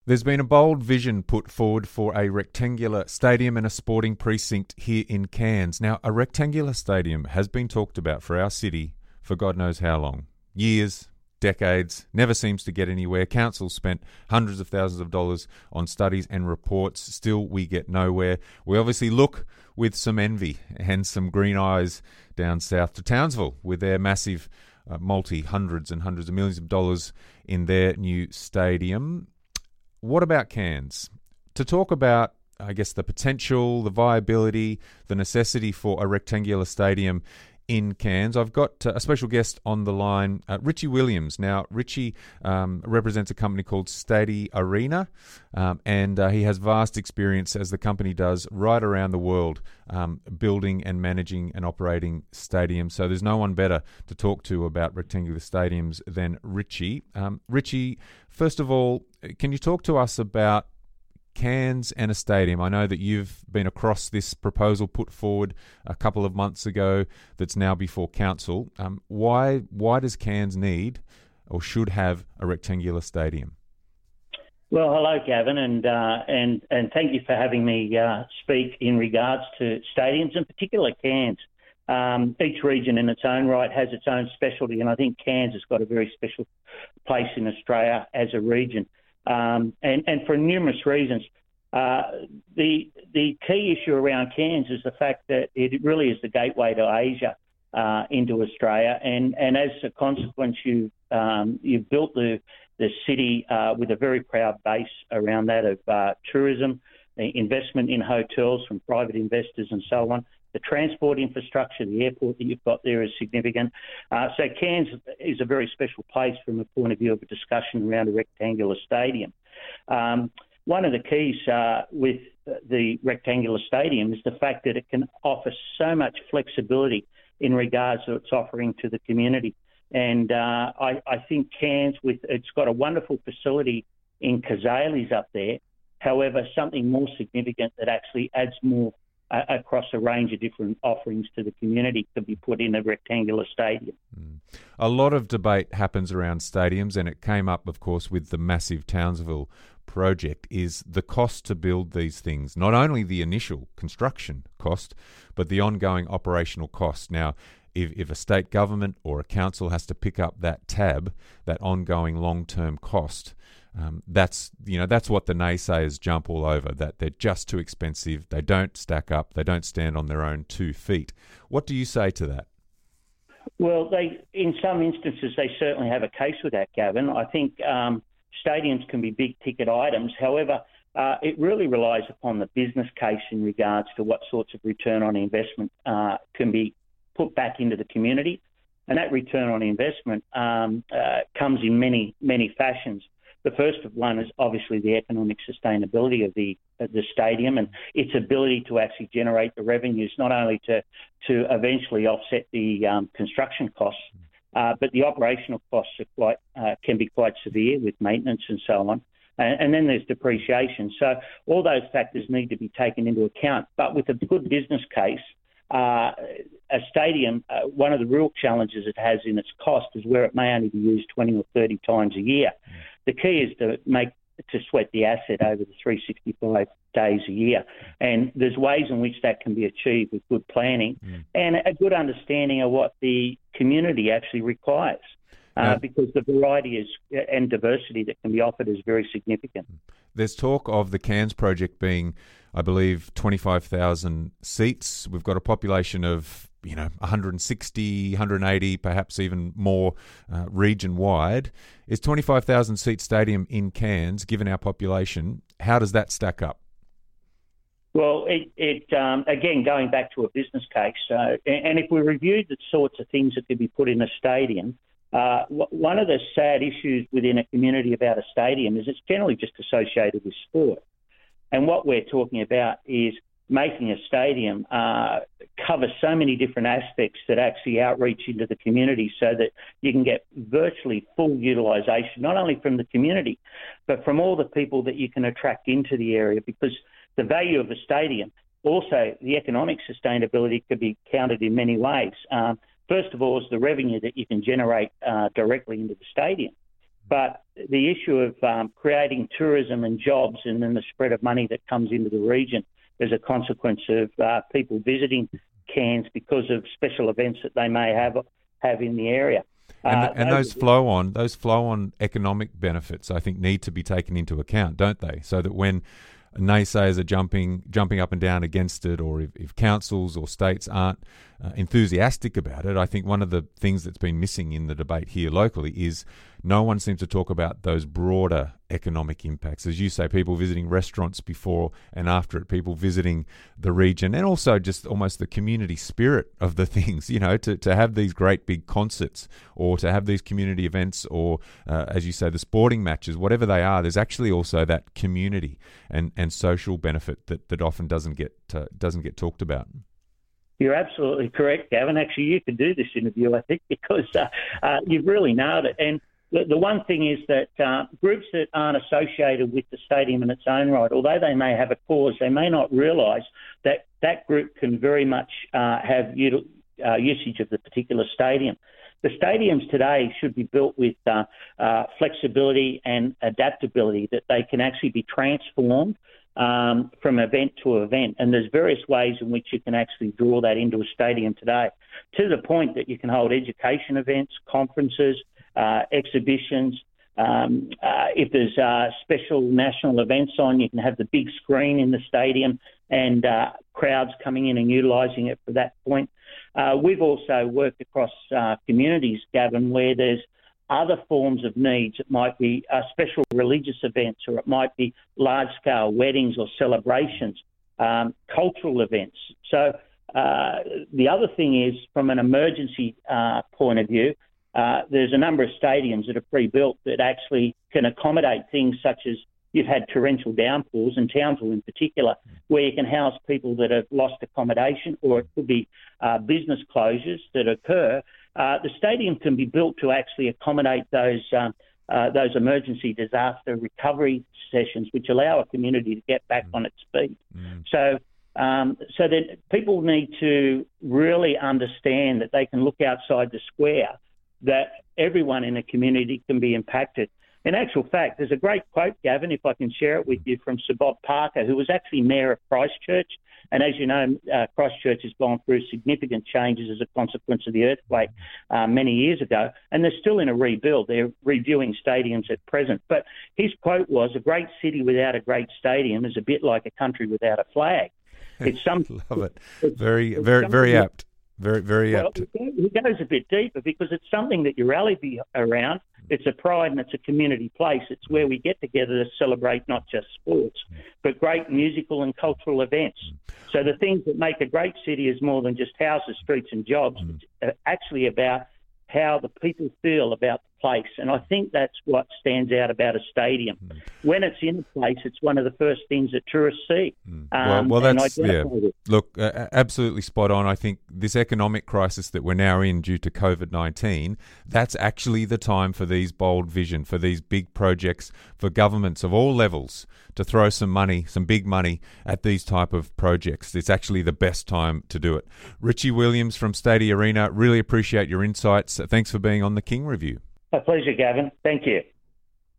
There's been a bold vision put forward for a rectangular stadium and a sporting precinct here in Cairns. Now, a rectangular stadium has been talked about for our city for God knows how long. Years, decades, never seems to get anywhere. Council spent hundreds of thousands of dollars on studies and reports. Still, we get nowhere. We obviously look with some envy and some green eyes down south to Townsville with their massive hundreds and hundreds of millions of dollars in their new stadium. What about Cairns? To talk about, I guess, the potential, the viability, the necessity for a rectangular stadium in Cairns, I've got a special guest on the line, Richie Williams. Now, Richie represents a company called Stadi Arena, and he has vast experience, as the company does, right around the world, building and managing and operating stadiums. So there's no one better to talk to about rectangular stadiums than Richie. Richie, first of all, can you talk to us about Cairns and a stadium? I know that you've been across this proposal put forward a couple of months ago that's now before council. Why does Cairns need or should have a rectangular stadium? Well, hello, Gavin, and thank you for having me speak in regards to stadiums, in particular Cairns. Each region in its own right has its own specialty, and I think Cairns has got a very special place in Australia as a region. And for numerous reasons. The key issue around Cairns is the fact that it really is the gateway to Asia into Australia, and as a consequence, you've built the city with a very proud base around that of tourism, the investment in hotels from private investors and so on. The transport infrastructure, the airport that you've got there is significant. So Cairns is a very special place from a point of view of a discussion around a rectangular stadium. One of the keys with the rectangular stadium is the fact that it can offer so much flexibility in regards to its offering to the community. And I think Cairns, it's got a wonderful facility in Cazaly's up there. However, something more significant that actually adds more across a range of different offerings to the community could be put in a rectangular stadium. A lot of debate happens around stadiums, and it came up, of course, with the massive Townsville project, is the cost to build these things. Not only the initial construction cost, but the ongoing operational cost. Now, if a state government or a council has to pick up that tab, that ongoing long-term cost, that's what the naysayers jump all over, that they're just too expensive, they don't stack up, they don't stand on their own 2 feet. What do you say to that? Well, in some instances, they certainly have a case with that, Gavin. I think stadiums can be big-ticket items. However, it really relies upon the business case in regards to what sorts of return on investment can be put back into the community. And that return on investment comes in many, many fashions. The first one is obviously the economic sustainability of the stadium and its ability to actually generate the revenues, not only to eventually offset the construction costs, but the operational costs can be quite severe with maintenance and so on. And then there's depreciation. So all those factors need to be taken into account. But with a good business case, a stadium, one of the real challenges it has in its cost is where it may only be used 20 or 30 times a year. The key is to sweat the asset over the 365 days a year. And there's ways in which that can be achieved with good planning and a good understanding of what the community actually requires. Because the variety and diversity that can be offered is very significant. There's talk of the Cairns project being, I believe, 25,000 seats. We've got a population of 160, 180, perhaps even more region-wide. Is 25,000 seat stadium in Cairns, given our population, how does that stack up? Well, again, going back to a business case, and if we review the sorts of things that could be put in a stadium, one of the sad issues within a community about a stadium is it's generally just associated with sport. And what we're talking about is making a stadium cover so many different aspects that actually outreach into the community so that you can get virtually full utilisation, not only from the community, but from all the people that you can attract into the area, because the value of a stadium, also the economic sustainability could be counted in many ways. First of all, is the revenue that you can generate directly into the stadium. But the issue of creating tourism and jobs and then the spread of money that comes into the region as a consequence of people visiting Cairns because of special events that they may have in the area. And those flow on economic benefits, I think, need to be taken into account, don't they? So that when naysayers are jumping up and down against it, or if councils or states aren't enthusiastic about it, I think one of the things that's been missing in the debate here locally is no one seems to talk about those broader economic impacts. As you say, people visiting restaurants before and after it, people visiting the region, and also just almost the community spirit of the things, you know, to have these great big concerts or to have these community events or, as you say, the sporting matches, whatever they are, there's actually also that community and social benefit that often doesn't get talked about. You're absolutely correct, Gavin. Actually, you could do this interview, I think, because you've really nailed it. And the one thing is that groups that aren't associated with the stadium in its own right, although they may have a cause, they may not realise that that group can very much have usage of the particular stadium. The stadiums today should be built with flexibility and adaptability, that they can actually be transformed from event to event. And there's various ways in which you can actually draw that into a stadium today, to the point that you can hold education events, conferences, exhibitions. If there's special national events on, you can have the big screen in the stadium and crowds coming in and utilising it for that point. We've also worked across communities, Gavin, where there's other forms of needs. It might be special religious events, or it might be large-scale weddings or celebrations, cultural events. So the other thing is, from an emergency point of view, there's a number of stadiums that are pre-built that actually can accommodate things such as, you've had torrential downpours, in Townsville in particular, where you can house people that have lost accommodation, or it could be business closures that occur. The stadium can be built to actually accommodate those emergency disaster recovery sessions, which allow a community to get back on its feet. So that people need to really understand that they can look outside the square, that everyone in a community can be impacted. In actual fact, there's a great quote, Gavin, if I can share it with you, from Sir Bob Parker, who was actually Mayor of Christchurch. And as you know, Christchurch has gone through significant changes as a consequence of the earthquake many years ago, and they're still in a rebuild. They're reviewing stadiums at present. But his quote was, "A great city without a great stadium is a bit like a country without a flag." It's something. Love it. Very apt. Very apt. He goes a bit deeper, because it's something that you rally around. It's a pride and it's a community place. It's where we get together to celebrate not just sports, but great musical and cultural events. So the things that make a great city is more than just houses, streets and jobs. It's actually about how the people feel about the place. And I think that's what stands out about a stadium. When it's in a place, it's one of the first things that tourists see. Well, that's, yeah. Look, absolutely spot on. I think this economic crisis that we're now in due to COVID-19, that's actually the time for these bold vision, for these big projects, for governments of all levels to throw some money, some big money at these type of projects. It's actually the best time to do it. Richie Williams from Stadia Arena, really appreciate your insights. Thanks for being on the King Review. A pleasure, Gavin. Thank you.